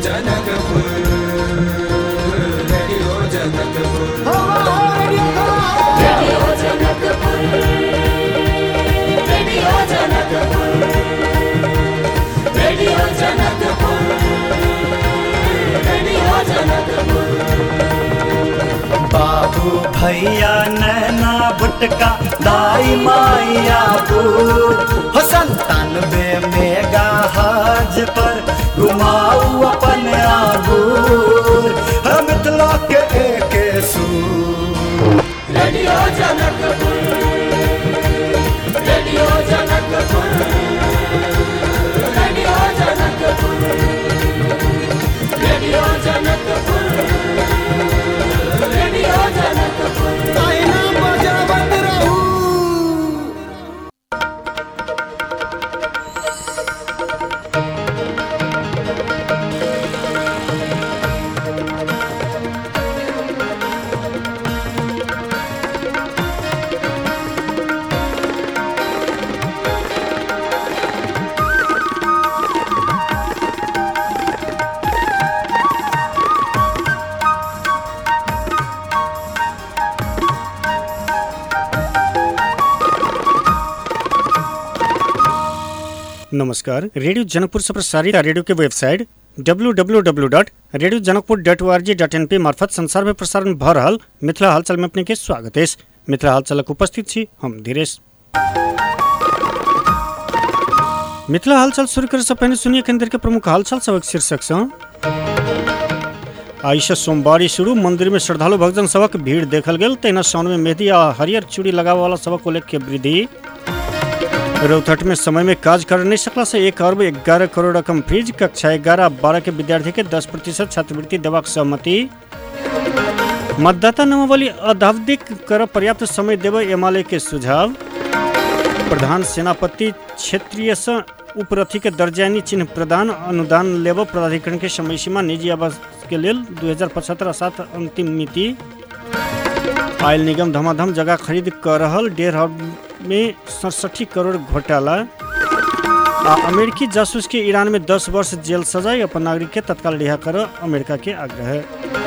Janakpur, radio Janakpur, radio Janakpur, radio Janakpur, radio Janakpur, radio Janakpur. बाबू भैया नैना बुटका दाई माइया बूढ़ हो 97 मेगा हज पर घुमाऊ अपन आबूर हम मिथिला के एक सूर। Radio Janakpur, radio Janakpur, radio Janakpur, radio Janakpur, radio Janakpur. आईना बजावत रहू। नमस्कार। रेडियो जनकपुर से प्रसारित रेडियो के वेबसाइट www.radiojanakpur.org.np मार्फत संसार में प्रसारण भ रहल मिथिला हालचाल में अपने के स्वागत है। मिथिला हालचालक उपस्थित छी हम धीरेश। मिथिला हालचाल शुरू करे से पहले सुनिए केंद्र के प्रमुख हालचाल सबक शीर्षक से। आई से सोमवारी शुरू मंदिर में श्रद्धालु भक्तजन सबक भीड़ देखल गेल। तहिना साउन में मेहंदी आ हरियर चूड़ी लगावे वाला सबक को लेकर वृद्धि। रौतहट में समय में काज कर नहीं सकला से 1 अरब 11 करोड़ रकम फ्रीज। कक्षा 11-12 के विद्यार्थी के 10% छात्रवृत्ति देबाक सहमति। मतदाता नामावली अद्यावधिक कर पर्याप्त समय देव एमएलए के सुझाव। प्रधान सेनापति क्षेत्रीय उपरथी के दर्जानी चिन्ह प्रदान। अनुदान लेब प्राधिकरण के समय सीमा निजी आवास के लेल 2075 अंतिम मिति। आयल निगम धमाधम जगह खरीद कर रहल। डेढ़ में 67 करोड़ घोटाला। अमेरिकी जासूस के ईरान में 10 वर्ष जेल सजाए। अपन नागरिक के तत्काल रिहा कर अमेरिका के आग्रह।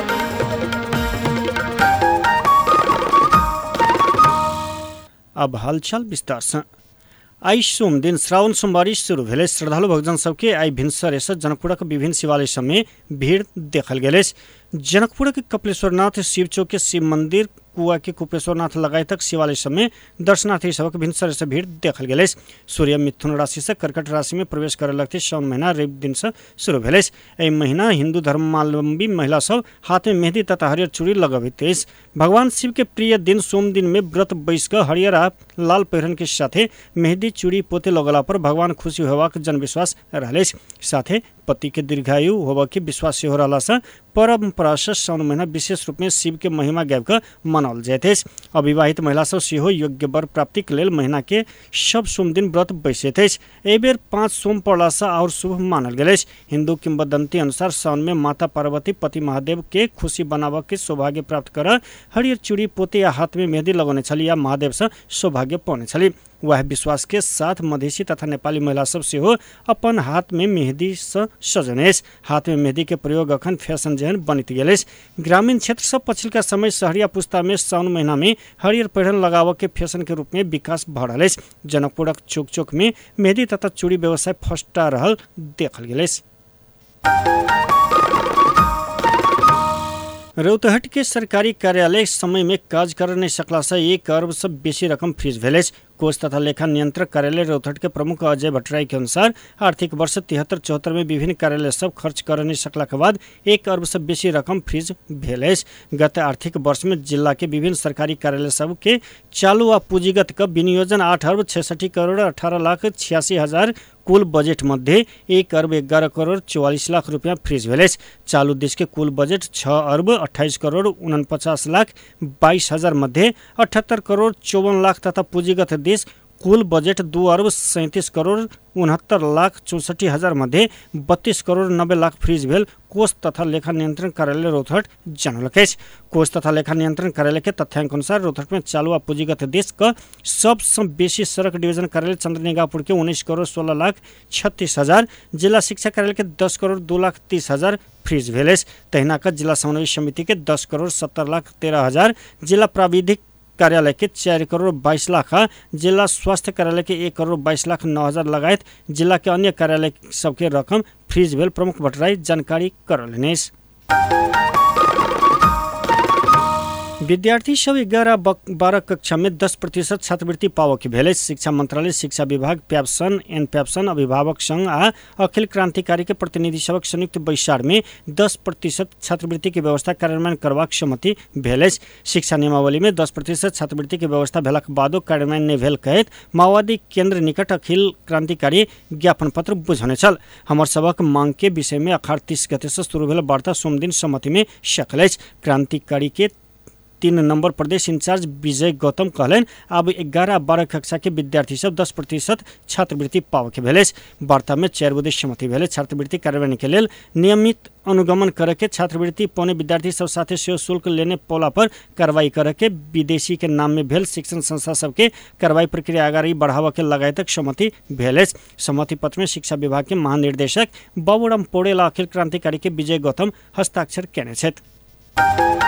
अब हालचाल विस्तार से। आई सोम दिन श्रावण सोमवारी शुरू भेल। श्रद्धालु भक्तजन सबके आई भिनसरे से जनकपुरक विभिन्न शिवालय सब में भीड़ देखल गेल। जनकपुर के कपिलेश्वरनाथ शिव चौक के शिव मंदिर कुआ के कुपेश्वरनाथ लगाए तक शिवालय सब में दर्शनार्थी सबक भिनसर से भीड़ देखल गेल। सूर्य मिथुन राशि से कर्कट राशि में प्रवेश करे लगते सावन महीना रवि दिन से शुरू भेल। एहि महीना हिंदू धर्मावलंबी महिला सब हाथ में मेहंदी तथा हरियर चूड़ी लगबैत अछि। भगवान शिव के प्रिय दिन सोम दिन में व्रत बैस कर हरियर आ लाल पहिरन के साथे मेहंदी चूड़ी पोते लगला पर भगवान खुशी होबाक जनविश्वास रहल। साथे पति के दीर्घायु होबा के विश्वास हो रहा से परंपरा से सावन महीना विशेष रूप में शिव के महिमा गाबि कऽ मनाओल जाइत अछि। अविवाहित महिला सब सेहो योग्य वर प्राप्ति के लेल महीना के सब सोम दिन व्रत बैसैत अछि। एहि बेर 5 सोम पड़ला से और शुभ मानल गेल अछि। हिंदू किंवदंती अनुसार सावन में माता पार्वती पति महादेव के खुशी बनाबऽ के सौभाग्य प्राप्त कर हरियर चूड़ी पोते या हाथ में मेहंदी लगौने छली या महादेव से सौभाग्य पाउने छली। वह विश्वास के साथ मधेसी तथा नेपाली महिला सब सेहो अपन हाथ में मेहंदी से सजने। हाथ में मेहंदी के प्रयोग अखन फैशन जेहन बनित गेल। ग्रामीण क्षेत्र सब पछिलका समय शहरिया पुस्ता में सावन महीना में हरियर पहिरन लगाव के फैशन के रूप में विकास भ रहल अछि। जनकपुरक चौक चौक में मेहंदी तथा चूड़ी व्यवसाय फस्टा रहल देखल गेल। रौतहट के सरकारी कार्यालय समय में काज कर नहीं सकला से 1 अरब से बेसी रकम फ्रीज भेल। कोष तथा लेखा नियंत्रक कार्यालय रौतहट के प्रमुख अजय भट्टराई के अनुसार आर्थिक वर्ष 73-74 में विभिन्न कार्यालय सब खर्च कर नहीं सकला के बाद 1 अरब से बेसी रकम फ्रीज भेल। गत आर्थिक वर्ष में जिला के विभिन्न सरकारी कार्यालय सब के चालू आ पूंजीगत का विनियोजन 8 अरब 66 करोड़ 18 लाख 86 हजार कुल बजट मध्य 1 अरब 11 करोड़ 44 लाख रुपया फ्रीज भेल। चालू देश के कुल बजट 6 अरब 28 करोड़ 49 लाख 22 हजार मध्य 78 करोड़ 54 लाख तथा पूंजीगत देश कुल बजेट 2 अर्ब 37 करोड़ 69 लाख 64 हजार मध्ये 32 करोड़ 90 लाख फ्रीज भेल कोष तथा लेखा नियंत्रण कार्यालय रौतहट जनौलक अछि। कोष तथा लेखा नियंत्रण कार्यालय के तथ्याङ्क अनुसार रौतहट में चालू आ पूंजीगत देश का सबसे बेसी सड़क डिवीजन कार्यालय चंद्रनिगाहपुर के 19 करोड़ 16 लाख 36 हजार, जिला शिक्षा कार्यालय के 10 करोड़ 2 लाख 30 हजार फ्रीज भेल अछि। तहिना का जिला समन्वय समिति के 10 करोड़ 70 लाख 13 हजार, जिला प्राविधिक कार्यालय के 4 करोड़ 22 लाख, जिला स्वास्थ्य कार्यालय के 1 करोड़ 22 लाख 9 हजार लगायत जिला के अन्य कार्यालय सबके रकम फ्रीज भेल प्रमुख भट्टराई जानकारी करौलनि। विद्यार्थी सब 11-12 कक्षा में 10% छात्रवृत्ति पावक भेल। शिक्षा मंत्रालय, शिक्षा विभाग, प्याप्सन, एनप्याप्सन, अभिभावक संघ आ अखिल क्रांतिकारी के प्रतिनिधि सभक संयुक्त बैसार में 10% छात्रवृत्ति के व्यवस्था कार्यान्वयन करबाक सहमति भेल। शिक्षा नियमावली में 10% छात्रवृत्ति के व्यवस्था भेलाक बादो कार्यान्वयन नहि भेल कहैत माओवादी केंद्र निकट अखिल क्रांतिकारी ज्ञापन पत्र बुझौने छल। हमर सबक मांग के विषय में 30 गते से शुरू भेल वार्ता सोम दिन सहमति में सकल अछि। क्रांतिकारी के 3 नंबर प्रदेश इंचार्ज विजय गौतम कहलन अब 11-12 कक्षा के विद्यार्थी सब 10% छात्रवृत्ति पावक भेल। वार्ता में 4 बुधे सहमति भेल। छात्रवृत्ति कार्यान्वयन के लेल नियमित अनुगमन करके छात्रवृत्ति पौने विद्यार्थी सब साथे सेहो शुल्क लेने पौला पर कार्रवाई करके विदेशी के नाम में भेल शिक्षण संस्था सबके कार्रवाई प्रक्रिया आगारी बढ़ावा के लगायतक सहमति भेल। सहमति पत्र में शिक्षा विभाग के महानिर्देशक बाबूराम पौडेल अखिल क्रांतिकारी के विजय गौतम हस्ताक्षर केने छथि।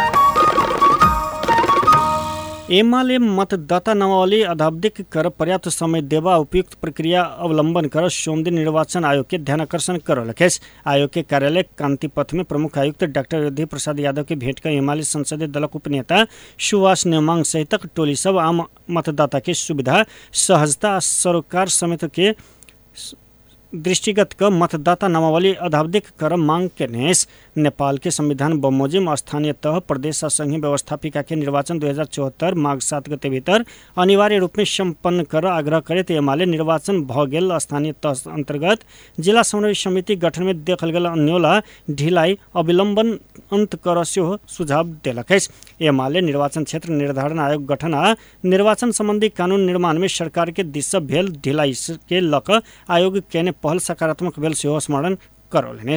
एमाले मतदाता नामावली अद्यावधिक कर पर्याप्त समय देवा उपयुक्त प्रक्रिया अवलंबन कर सोम दिन निर्वाचन आयोग के ध्यानाकर्षण करौलक अछि। आयोग के कार्यालय कांतिपथ में प्रमुख आयुक्त डॉक्टर अयोध्या प्रसाद यादव के भेंट कर एमाले संसदीय दलक उपनेता सुभाष नेमांग सहितक टोली सब आम मतदाता के सुविधा, सहजता, सरोकार समेत के दृष्टिगत क मतदाता नामावली अद्यावधिक कर मांग केने। नेपाल के संविधान बमोजिम स्थानीय तह, प्रदेश आ संघीय व्यवस्थापिका के निर्वाचन 2074 माघ 7 गते भीतर अनिवार्य रूप में संपन्न कर आग्रह करैत एमाले निर्वाचन भ गेल स्थानीय तह अंतर्गत जिला समन्वय समिति गठन में देखल गेल अन्योला ढिलाई अविलंबन अंत कर सेहो सुझाव देलक अछि। एमाले निर्वाचन क्षेत्र निर्धारण आयोग गठन आ निर्वाचन संबंधी कानून निर्माण में सरकार के दिस भेल ढिलाई के लक आयोग केने पहल सकारात्मक भेल सेहो स्मरण करौलनि।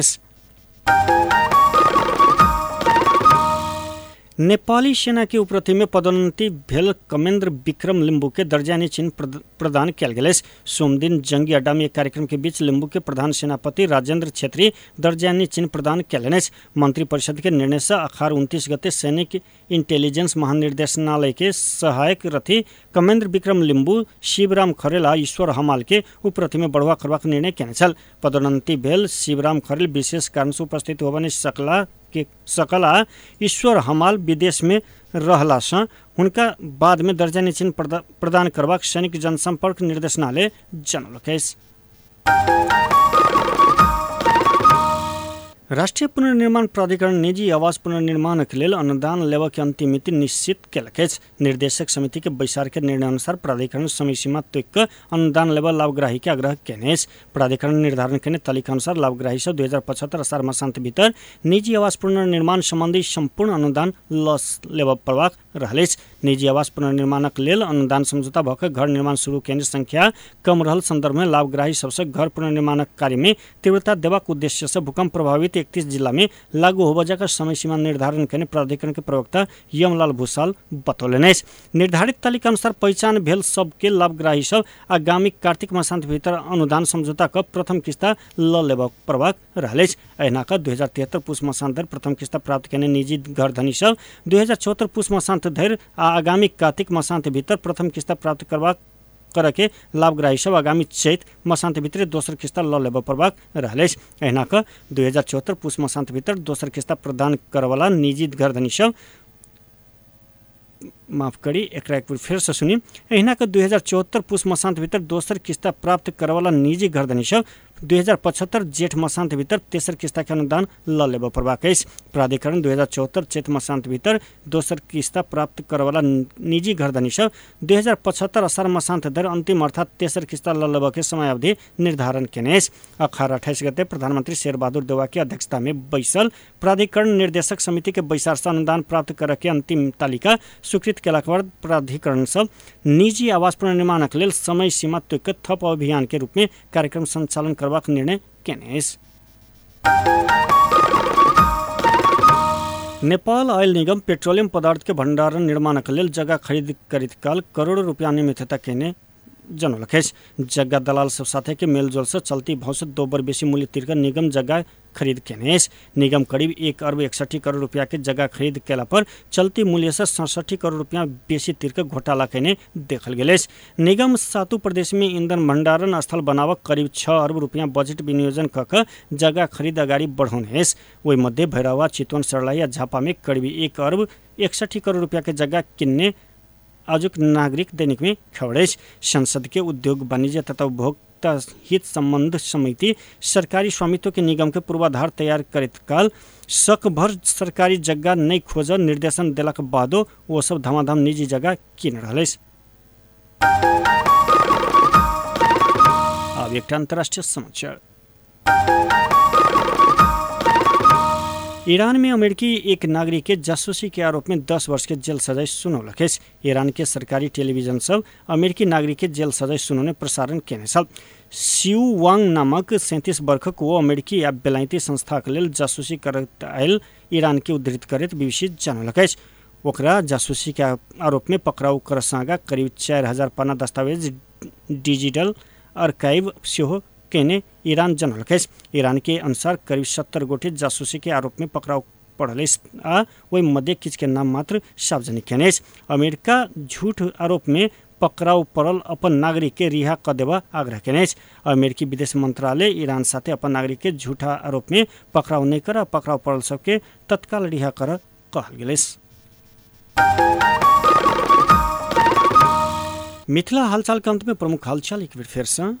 नेपाली सेना के उपरथी में पदोन्नति भेल कमेन्द्र विक्रम लिम्बू के दर्जानी चिन्ह प्रदान कयल गेल। सोम दिन जंगी अड्डा में एक कार्यक्रम के बीच लिम्बू के प्रधान सेनापति राजेंद्र छेत्री दर्जानी चिन्ह प्रदान कयलनि। मंत्री परिषद के निर्णय से अखार 29 गते सैनिक इंटेलिजेंस महानिर्देशनालय के सहायक रथी कमेन्द्र विक्रम लिम्बू, शिवराम खरेल आ ईश्वर हमाल के उपरथी में बढ़वा करबाक निर्णय केने छल। पदोन्नति भेल शिवराम खरेल विशेष कारण से उपस्थित होबा नहि सकला ईश्वर हमाल विदेश में रहला से हुनका बाद में दर्जानी चिन्ह प्रदान करबाक सैनिक जनसंपर्क निर्देशनालय जनौलक अछि। राष्ट्रीय पुनर्निर्माण प्राधिकरण निजी आवास पुनर्निर्माण के लेल अनुदान लेवा के अंतिम मिति निश्चित केलक अछि। निर्देशक समिति के बैसार के निर्णय अनुसार प्राधिकरण समय सीमा तोक कऽ अनुदान लेवा लाभग्राही के आग्रह केने अछि। प्राधिकरण निर्धारण केने तालिका अनुसार लाभग्राही सब 2075 असार मासांत भीतर निजी आवास पुनर्निर्माण संबंधी संपूर्ण अनुदान लेवा पड़बाक रहल अछि। निजी आवास पुनर्निर्माणक लेल अनुदान समझौता भऽ कऽ घर निर्माण शुरू केन्द्र संख्या कम रहल संदर्भ में लाभग्राही सबसे घर पुनर्निर्माणक कार्य में तीव्रता देबाक उद्देश्य से भूकंप प्रभावित 31 जिला में लागू होबा जाकर समय सीमा निर्धारण करने प्राधिकरण के प्रवक्ता यमलाल भूसाल बतौलनि। निर्धारित तालिका अनुसार पहचान भेल सबके लाभग्राही सब आगामी कार्तिक मासांत भीतर अनुदान समझौता का प्रथम किस्ता ल लेबा पड़बाक रहल अछि। अहिना कऽ 2073 पुष मासांत धरि प्रथम किस्ता प्राप्त केने निजी घर धनी सब 2074 पुष मासांत धरि आ आगामी कार्तिक मासांत भीतर प्रथम किस्ता प्राप्त करके लाभग्राही सब आगामी चैत मासांत भीतर दोसर किस्ता ल लेबा पड़बाक रहल अछि। अहिना कऽ 2074 पुष मासांत भीतर दोसर किस्ता प्रदान करवाला निजी घर धनी सब माफ करी एक बार फिर से सुनी। अहिना कऽ 2074 पुष मासांत भीतर दोसर किस्ता प्राप्त करवाला निजी घर धनी सब 2075 जेठ मसान्त भीतर तेसर किस्ता के अनुदान ल लेब परबाक अछि। प्राधिकरण 2074 चैत मसान्त भीतर दोसर किस्ता प्राप्त करवाला निजी घरधनी सब 2075 असार मसान्त धरि अंतिम अर्थात तेसर किस्ता ल लेब के समयावधि निर्धारण केने अछि। 28 गते प्रधानमंत्री शेरबहादुर देउवा की अध्यक्षता में बैसल प्राधिकरण निर्देशक समिति के बैसार से अनुदान प्राप्त करे के अंतिम तालिका स्वीकृत केलाक बाद प्राधिकरण सब निजी आवास पुनर्निर्माणक लेल समय सीमा तोकि थप अभियान के रूप में कार्यक्रम संचालन करबाक निर्णय केने अछि। नेपाल ऑयल निगम पेट्रोलियम पदार्थ के भंडारण निर्माणक लेल जगह खरीद करैत काल करोड़ों रुपया अनियमितता केने जनौलक अछि। जगह दलाल सब साथे के मेलजोल से चलती भाव से 2 बार बेसी मूल्य तीर कर निगम जगह खरीद केने अछि। निगम करीब 1 अरब 61 करोड़ रुपया के जगह खरीद केला पर चलती मूल्य से 67 करोड़ रुपया बेसी तीर के घोटाला केने देखल गेल अछि। निगम 7 प्रदेश में ईंधन भंडारण स्थल बनावक करीब 6 अरब रुपया बजट विनियोजन क जगह खरीद अगाडि बढ़ौने अछि। ओहि मध्य भैरवा, चितवन, सर्लाही आ झापा में करीब 1 अरब 61 करोड़ रुपया के जगह किन्ने आजुक नागरिक दैनिक में खबर अछि। संसद के उद्योग वाणिज्य तथा उपभोक्ता हित संबंध समिति सरकारी स्वामित्व के निगम के पूर्वाधार तैयार करैत काल शक भर सरकारी जगह नहीं खोज निर्देशन देलक बादो वो सब धमाधम निजी जगह किन रहल अछि। अब एकटा अंतर्राष्ट्रीय समाचार। ईरान में अमेरिकी एक नागरिक के जासूसी के आरोप में 10 वर्ष के जेल सजाय सुनौलक अछि। ईरान के सरकारी टेलीविजन सब अमेरिकी नागरिक के जेल सजाय सुनौने प्रसारण केने छल। सिउ वांग नामक 37 वर्षक वो अमेरिकी या बेलायती संस्थाक लेल जासूसी करैत आयल ईरान के उद्धृत करैत बीबीसी जनौलक अछि। ओकरा जासूसी के आरोप में पकड़ाउ कर संगा करीब 4000 पन्ना दस्तावेज डिजिटल आर्काइव सेहो केने ईरान जनौलक अछि। ईरान के अनुसार करीब 70 गोटे जासूसी के आरोप में पकड़ाउ पड़ल अछि आ ओहि मध्य किछ के नाम मात्र सार्वजनिक केने अछि। अमेरिका झूठ आरोप में पकड़ाउ पड़ल अपन नागरिक के रिहा क देबा आग्रह केने अछि। अमेरिकी विदेश मंत्रालय ईरान साथे अपन नागरिक के झूठा आरोप में पकड़ाउ नहीं कर पकड़ाउ पड़ल सबके तत्काल रिहा कर कहल गेल अछि। मिथिला हालचाल के अंत में प्रमुख हालचाल एक बेर फेर से।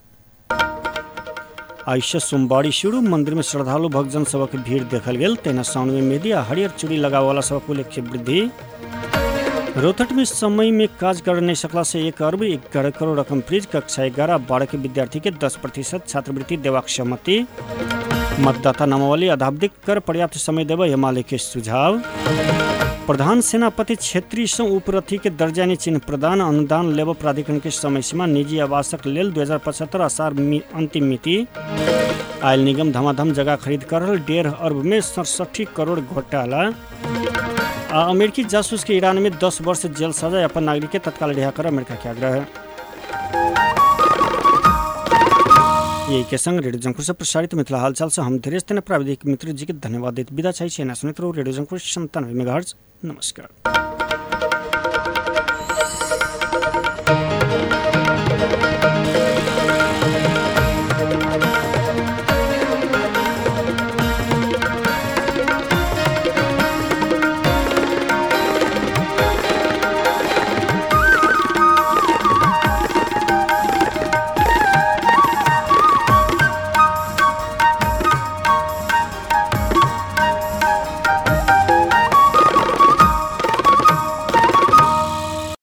आइसे सोमवारी शुरू मंदिर में श्रद्धालु भक्तजन सबक भीड़ देखल गेल। तेना साउन में मेहंदी आ हरियर चूड़ी लगावे वाला सबक उल्लेख्य वृद्धि। रोहतक में समय में काज कर नहीं सकला से 1 अरब 11 करोड़ रकम फ्रीज। कक्षा 11-12 के विद्यार्थी के 10% छात्रवृत्ति देवाक सहमति। मतदाता नामावली अद्यावधिक कर पर्याप्त समय देबा हिमालय के सुझाव। प्रधान सेनापति क्षेत्रीय से उपरथी के दर्जानी चिन्ह प्रदान। अनुदान लेब प्राधिकरण के समय सीमा निजी आवासक लेल 2075 असार अंतिम मिति। आयल निगम धमाधम जगह खरीद कर 1.5 अरब में 67 करोड़ घोटाला। अमेरिकी जासूस के ईरान में 10 वर्ष जेल सजा। अपन नागरिक के तत्काल रिहा कर अमेरिका के आग्रह है। यही के संग रेडियो जंकुर से प्रसारित मिथिला हालचाल से हम धीरेज तेना प्राविधिक मित्र जी के धन्यवाद देते विदा चाहिए। सुनित रहो रेडियो जंकुर 97 मेगाहर्ट्ज। नमस्कार।